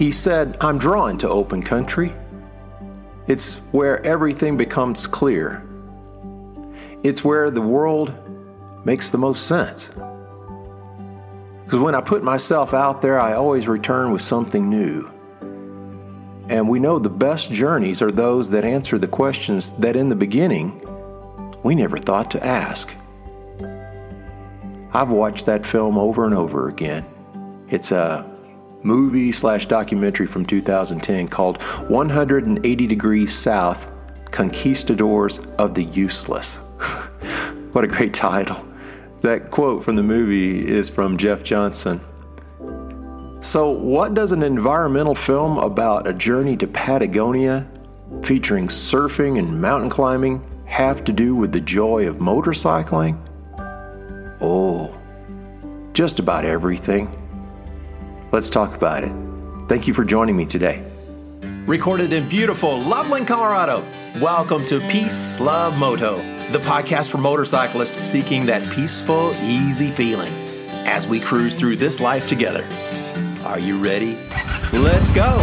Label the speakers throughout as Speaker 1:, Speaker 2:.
Speaker 1: He said, "I'm drawn to open country. It's where everything becomes clear. It's where the world makes the most sense. Because when I put myself out there, I always return with something new. And we know the best journeys are those that answer the questions that in the beginning we never thought to ask." I've watched that film over and over again. It's a movie/documentary from 2010 called 180 Degrees South, Conquistadors of the Useless. What a great title. That quote from the movie is from Jeff Johnson. So what does an environmental film about a journey to Patagonia featuring surfing and mountain climbing have to do with the joy of motorcycling? Oh, just about everything. Let's talk about it. Thank you for joining me today. Recorded in beautiful Loveland, Colorado. Welcome to Peace, Love, Moto, the podcast for motorcyclists seeking that peaceful, easy feeling as we cruise through this life together. Are you ready? Let's go!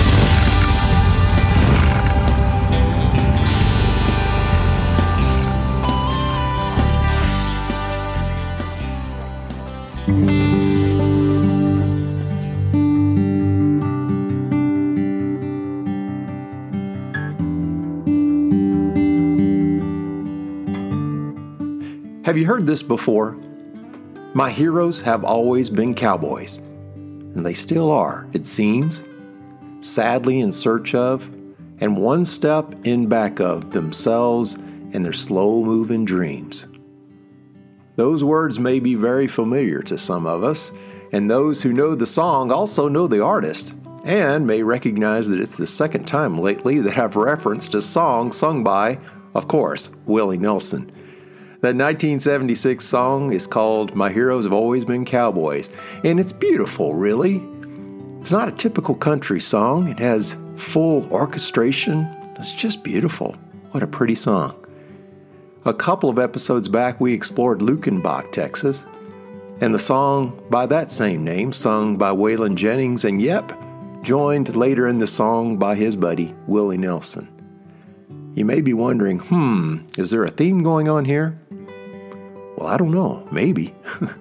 Speaker 1: Have you heard this before? My heroes have always been cowboys, and they still are, it seems, sadly in search of, and one step in back of themselves and their slow-moving dreams. Those words may be very familiar to some of us, and those who know the song also know the artist, and may recognize that it's the second time lately that I've referenced a song sung by, of course, Willie Nelson. That 1976 song is called My Heroes Have Always Been Cowboys, and it's beautiful, really. It's not a typical country song. It has full orchestration. It's just beautiful. What a pretty song. A couple of episodes back, we explored Luckenbach, Texas, and the song by that same name, sung by Waylon Jennings, and joined later in the song by his buddy, Willie Nelson. You may be wondering, is there a theme going on here? Well, I don't know. Maybe.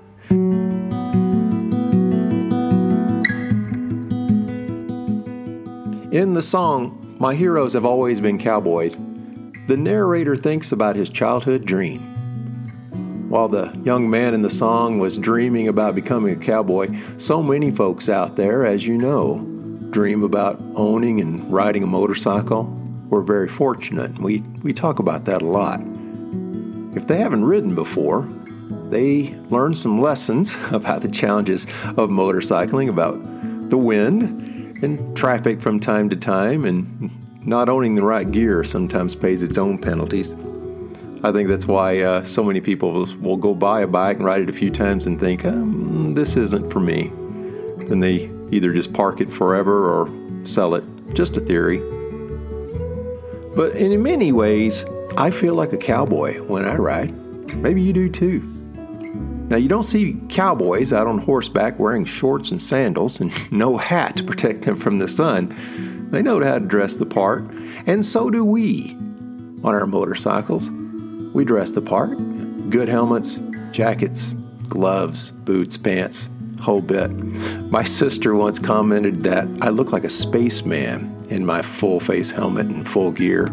Speaker 1: In the song, My Heroes Have Always Been Cowboys, the narrator thinks about his childhood dream. While the young man in the song was dreaming about becoming a cowboy, so many folks out there, as you know, dream about owning and riding a motorcycle. We're very fortunate. We talk about that a lot. If they haven't ridden before, they learn some lessons about the challenges of motorcycling, about the wind and traffic from time to time, and not owning the right gear sometimes pays its own penalties. I think that's why so many people will go buy a bike and ride it a few times and think, this isn't for me. Then they either just park it forever or sell it. Just a theory. But in many ways, I feel like a cowboy when I ride. Maybe you do too. Now, you don't see cowboys out on horseback wearing shorts and sandals and no hat to protect them from the sun. They know how to dress the part, and so do we on our motorcycles. We dress the part. Good helmets, jackets, gloves, boots, pants, whole bit. My sister once commented that I look like a spaceman in my full-face helmet and full gear.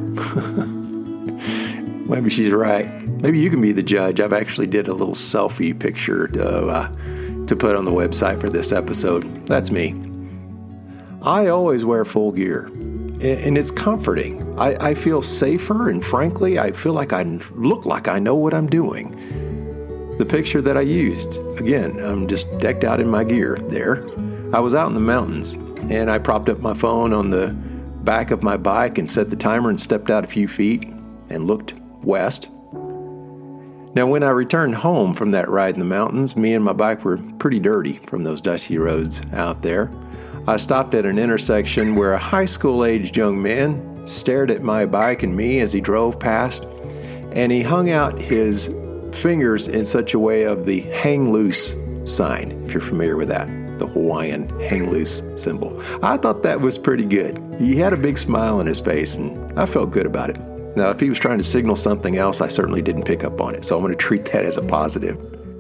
Speaker 1: Maybe she's right. Maybe you can be the judge. I've actually did a little selfie picture to put on the website for this episode. That's me. I always wear full gear, and it's comforting. I feel safer, and frankly, I feel like I look like I know what I'm doing. The picture that I used, again, I'm just decked out in my gear there. I was out in the mountains, and I propped up my phone on the back of my bike and set the timer and stepped out a few feet and looked west. Now, when I returned home from that ride in the mountains, me and my bike were pretty dirty from those dusty roads out there. I stopped at an intersection where a high school-aged young man stared at my bike and me as he drove past, and he hung out his fingers in such a way of the hang loose sign, if you're familiar with that. the Hawaiian hang loose symbol. I thought that was pretty good. He had a big smile on his face, and I felt good about it. Now, if he was trying to signal something else, I certainly didn't pick up on it, so I'm going to treat that as a positive.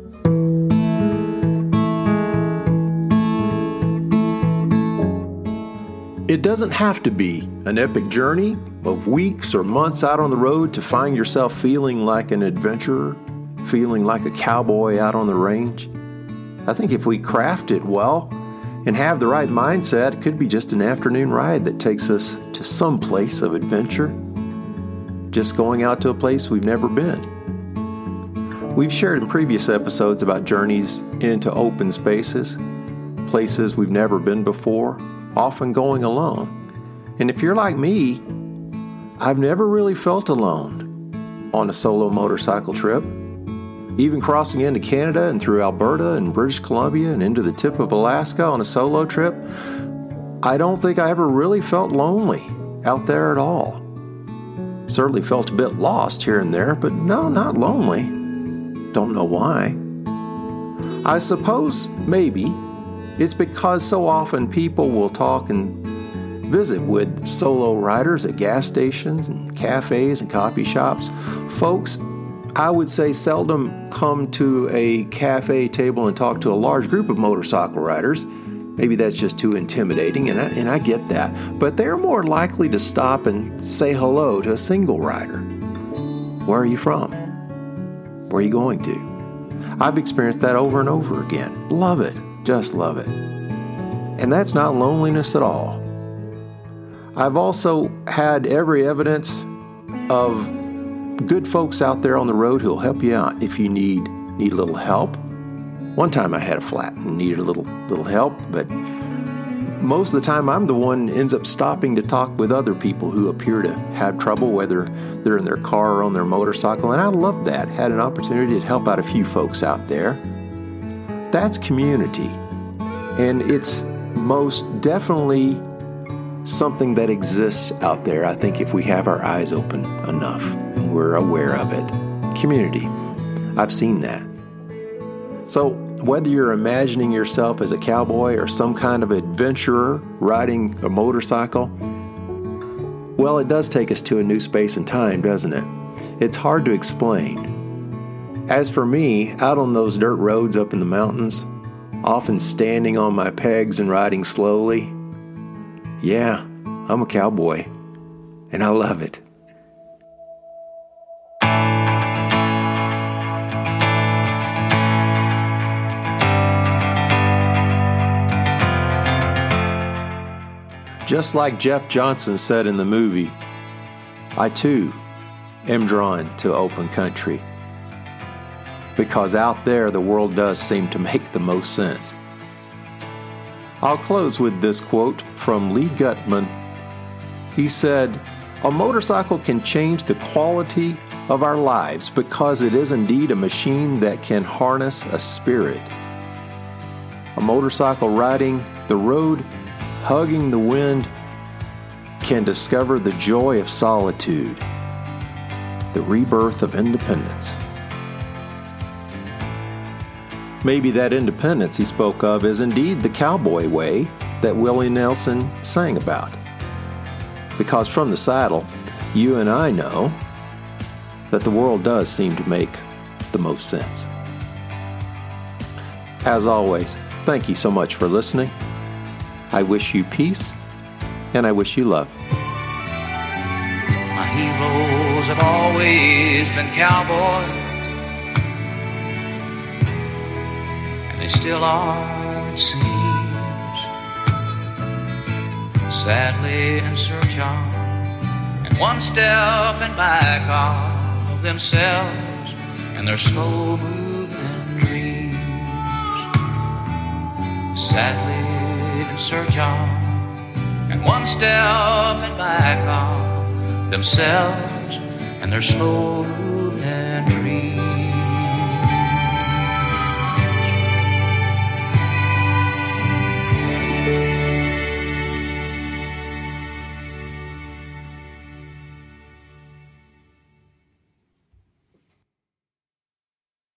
Speaker 1: It doesn't have to be an epic journey of weeks or months out on the road to find yourself feeling like an adventurer, feeling like a cowboy out on the range. I think if we craft it well and have the right mindset, it could be just an afternoon ride that takes us to some place of adventure, just going out to a place we've never been. We've shared in previous episodes about journeys into open spaces, places we've never been before, often going alone. And if you're like me, I've never really felt alone on a solo motorcycle trip. Even crossing into Canada and through Alberta and British Columbia and into the tip of Alaska on a solo trip, I don't think I ever really felt lonely out there at all. Certainly felt a bit lost here and there, but no, not lonely. Don't know why. I suppose maybe it's because so often people will talk and visit with solo riders at gas stations and cafes and coffee shops. Folks, I would say, seldom come to a cafe table and talk to a large group of motorcycle riders. Maybe that's just too intimidating, and I get that. But they're more likely to stop and say hello to a single rider. Where are you from? Where are you going to? I've experienced that over and over again. Love it. Just love it. And that's not loneliness at all. I've also had every evidence of good folks out there on the road who'll help you out if you need a little help. One time I had a flat and needed a little help, but most of the time I'm the one who ends up stopping to talk with other people who appear to have trouble, whether they're in their car or on their motorcycle, and I love that. Had an opportunity to help out a few folks out there. That's community, and it's most definitely something that exists out there, I think, if we have our eyes open enough and we're aware of it. Community. I've seen that. So whether you're imagining yourself as a cowboy or some kind of adventurer riding a motorcycle, well, it does take us to a new space and time, doesn't it? It's hard to explain. As for me, out on those dirt roads up in the mountains, often standing on my pegs and riding slowly, yeah, I'm a cowboy, and I love it. Just like Jeff Johnson said in the movie, I too am drawn to open country, because out there the world does seem to make the most sense. I'll close with this quote from Lee Gutman. He said, "A motorcycle can change the quality of our lives because it is indeed a machine that can harness a spirit. A motorcycle riding the road, hugging the wind, can discover the joy of solitude, the rebirth of independence." Maybe that independence he spoke of is indeed the cowboy way that Willie Nelson sang about. Because from the saddle, you and I know that the world does seem to make the most sense. As always, thank you so much for listening. I wish you peace, and I wish you love.
Speaker 2: My heroes have always been cowboys, they still are, it seems, sadly in search of, and one step and back of themselves and their slow-moving dreams. Sadly in search of, and one step and back of themselves and their slow-moving